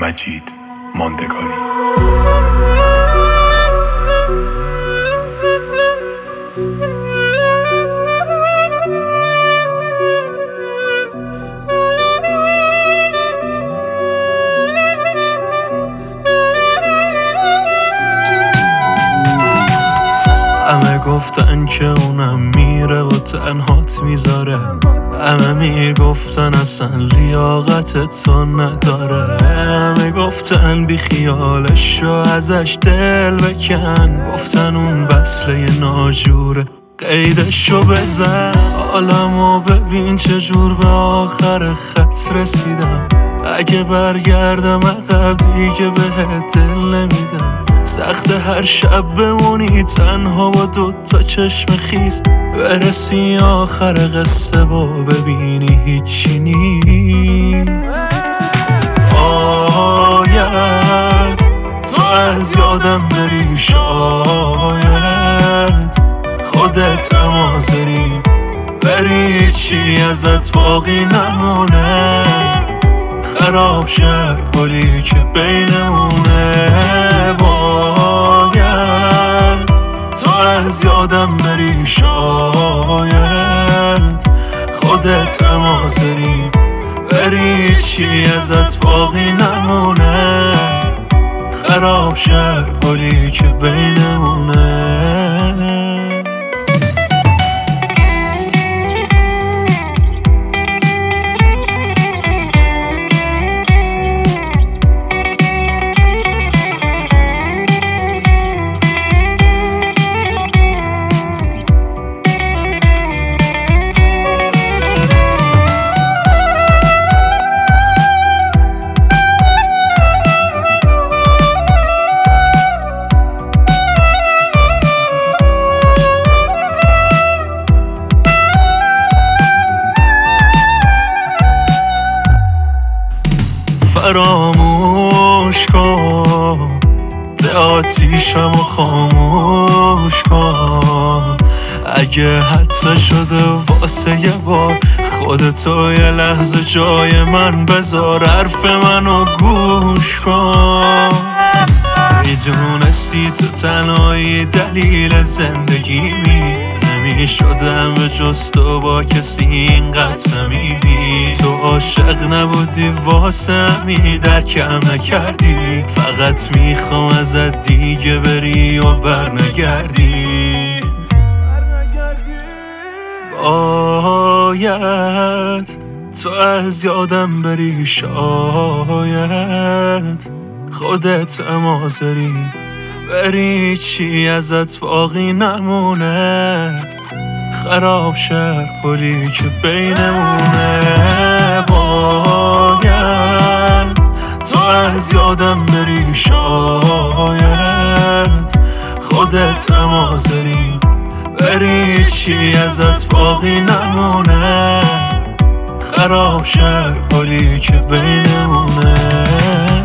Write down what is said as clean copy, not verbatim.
مجید ماندگاری. همه گفتن که اونم میره و تنهات میذاره، همه میگفتن اصلا لیاقت تو نداره، همه گفتن بی خیالش رو ازش دل بکن، گفتن اون وصله ناجوره قیدشو بزن. حالمو ببین چجور به آخر خط رسیدم، اگه برگردم عقب دیگه بهت دل نمیدم. سخت هر شب بمونی تنها با دوتا چشم خیس، برسی آخر قصه و ببینی هیچی نیست. باید تو از یادم بری، شاید خودت حاضری بری، چی ازت باقی نمونه، خراب شد گلی که بینمونه. باید تو از یادم بری، شاید خودت حاضری بری، چی ازت باقی نمونه، خراب شد گلی که بینمونه. فراموش کن ده آتیشم و خاموش کن، اگه حتی شده واسه یه بار خودتو یه لحظه جای من بذار، حرف منو گوش کن. میدونستی تو تنهایی دلیل زندگیمی، نمیشدم به جز تو با کسی اینقدر صمیمی. تو عاشق نبودی واسه همین درکم نکردی، فقط میخوام ازت دیگه بری و برنگردی. باید تو از یادم بری، شاید خودت حاضری بری، چی ازت باقی نمونه، خراب شد گلی که بینمونه. باید تو از یادم بری، شاید خودت حاضری بری، چی ازت باقی نمونه، خراب شد گلی که بینمونه.